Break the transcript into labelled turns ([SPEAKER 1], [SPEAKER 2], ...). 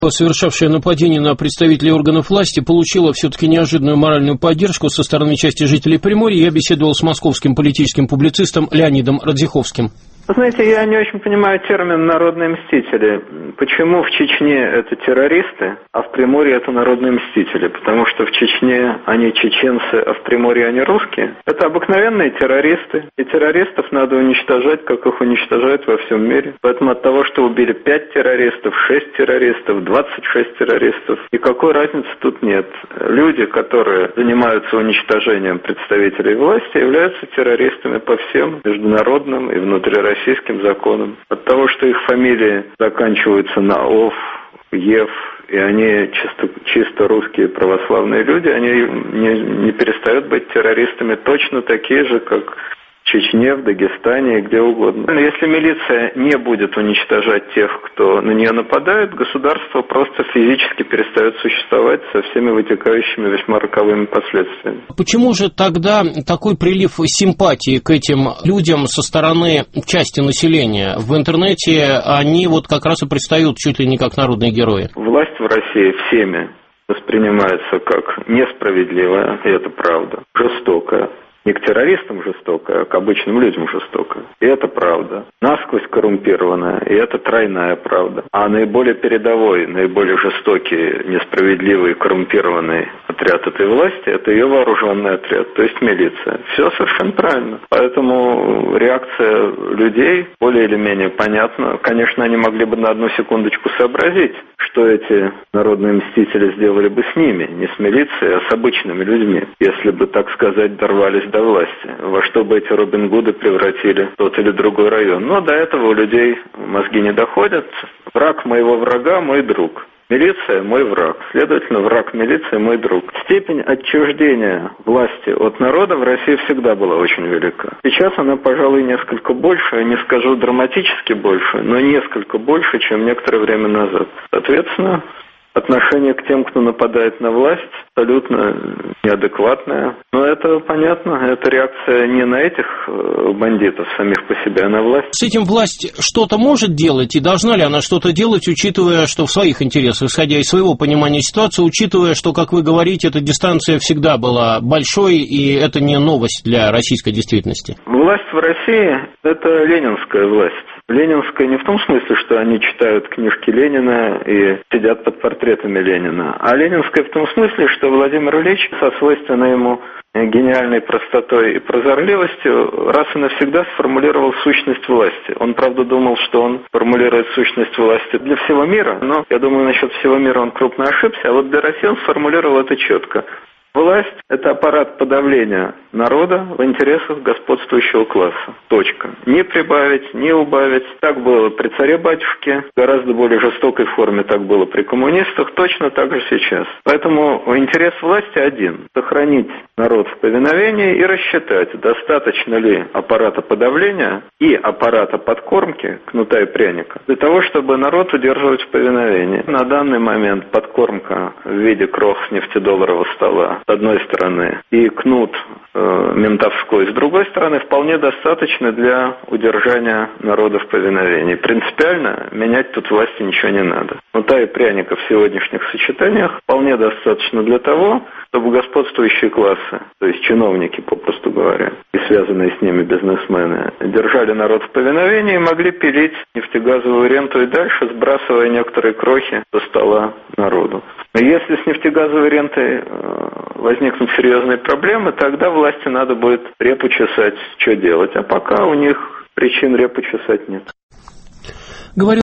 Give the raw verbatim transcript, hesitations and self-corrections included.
[SPEAKER 1] совершавшее нападение на представителей органов власти, получила все-таки неожиданную моральную поддержку со стороны части жителей Приморья. Я беседовал с московским политическим публицистом Леонидом Радзиховским.
[SPEAKER 2] Знаете, я не очень понимаю термин «народные мстители». Почему в Чечне это террористы, а в Приморье это народные мстители? Потому что в Чечне они чеченцы, а в Приморье они русские. Это обыкновенные террористы. И террористов надо уничтожать, как их уничтожают во всем мире. Поэтому от того, что убили пять террористов, шесть террористов, двадцать шесть террористов, никакой разницы тут нет. Люди, которые занимаются уничтожением представителей власти, являются террористами по всем международным и внутрироссийским российским законам. От того, что их фамилии заканчиваются на «ов», «ев», и они чисто, чисто русские православные люди, они не, не перестают быть террористами, точно такие же, как в Чечне, в Дагестане и где угодно. Если милиция не будет уничтожать тех, кто на нее нападает, государство просто физически перестает существовать со всеми вытекающими весьма роковыми последствиями.
[SPEAKER 1] Почему же тогда такой прилив симпатии к этим людям со стороны части населения? В интернете они вот как раз и предстают чуть ли не как народные герои.
[SPEAKER 2] Власть в России всеми воспринимается как несправедливая, и это правда, жестокая. Не к террористам жестокая, а к обычным людям жестокая. И это правда. Насквозь коррумпированная, и это тройная правда. А наиболее передовой, наиболее жестокий, несправедливый, коррумпированный отряд этой власти – это ее вооруженный отряд, то есть милиция. Все совершенно правильно. Поэтому реакция людей более или менее понятна. Конечно, они могли бы на одну секундочку сообразить, что эти народные мстители сделали бы с ними, не с милицией, а с обычными людьми, если бы, так сказать, дорвались до власти, во что бы эти Робин Гуды превратили тот или другой район. Но до этого у людей мозги не доходят. Враг моего врага – мой друг. Милиция – мой враг. Следовательно, враг милиции – мой друг. Степень отчуждения власти от народа в России всегда была очень велика. Сейчас она, пожалуй, несколько больше, не скажу драматически больше, но несколько больше, чем некоторое время назад. Соответственно, отношение к тем, кто нападает на власть, абсолютно неадекватное. Но это понятно, это реакция не на этих бандитов самих по себе, а на власть.
[SPEAKER 1] С этим власть что-то может делать, и должна ли она что-то делать, учитывая, что в своих интересах, исходя из своего понимания ситуации, учитывая, что, как вы говорите, эта дистанция всегда была большой, и это не новость для российской действительности?
[SPEAKER 2] Власть в России – это ленинская власть. Ленинская не в том смысле, что они читают книжки Ленина и сидят под портретами Ленина, а ленинская в том смысле, что Владимир Ильич со свойственной ему гениальной простотой и прозорливостью раз и навсегда сформулировал сущность власти. Он, правда, думал, что он формулирует сущность власти для всего мира, но, я думаю, насчет всего мира он крупно ошибся, а вот для России он сформулировал это четко. Власть – это аппарат подавления народа в интересах господствующего класса. Точка. Не прибавить, не убавить. Так было при царе-батюшке, в гораздо более жестокой форме так было при коммунистах, точно так же сейчас. Поэтому интерес власти один – сохранить народ в повиновении и рассчитать, достаточно ли аппарата подавления и аппарата подкормки, кнута и пряника, для того, чтобы народ удерживать в повиновении. На данный момент подкормка в виде крох с нефтедолларового стола с одной стороны, и кнут э, ментовской с другой стороны, вполне достаточно для удержания народа в повиновении. Принципиально менять тут власти ничего не надо. Кнута и пряника в сегодняшних сочетаниях вполне достаточно для того, чтобы господствующие классы, то есть чиновники, попросту говоря, и связанные с ними бизнесмены, держали народ в повиновении и могли пилить нефтегазовую ренту и дальше, сбрасывая некоторые крохи со стола народу. Но если с нефтегазовой рентой э, возникнут серьезные проблемы, тогда власти надо будет репу чесать, что делать. А пока у них причин репу чесать нет.
[SPEAKER 1] Говорю